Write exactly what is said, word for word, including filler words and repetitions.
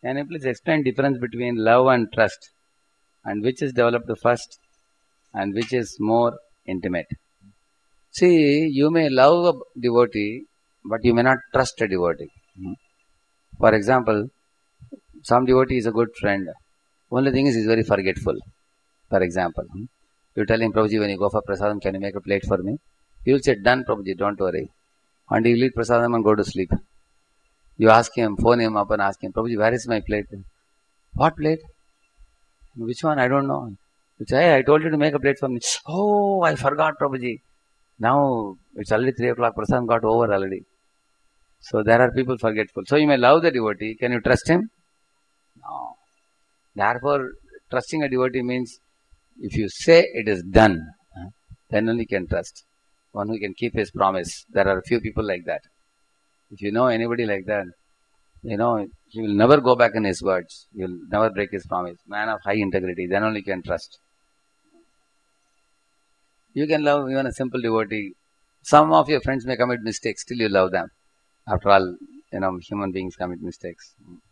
Can you please explain difference between love and trust, and which is developed first and which is more intimate? See, you may love a devotee, but you may not trust a devotee. For example, some devotee is a good friend. Only thing is, he's very forgetful. For example, you tell him, Prabhuji, when you go for prasadam, can you make a plate for me? He will say, done, Prabhuji, don't worry. And he will eat prasadam and go to sleep. You ask him, phone him up and ask him, Prabhuji, where is my plate? What plate? Which one? I don't know. You say, hey, I told you to make a plate for me. Oh, I forgot, Prabhuji. Now, it's already three o'clock, prasadam got over already. So, there are people forgetful. So, you may love the devotee. Can you trust him? No. Therefore, trusting a devotee means, if you say it is done, then only can trust. One who can keep his promise. There are a few people like that. If you know anybody like that, you know, he will never go back in his words. He will never break his promise. Man of high integrity, then only can trust. You can love even a simple devotee. Some of your friends may commit mistakes, still you love them. After all, you know, human beings commit mistakes.